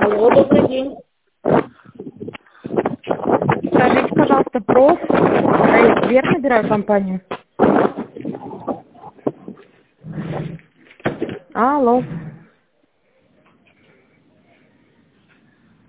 Алло, добрый день. Скажите, пожалуйста, я набираю компанию. Алло.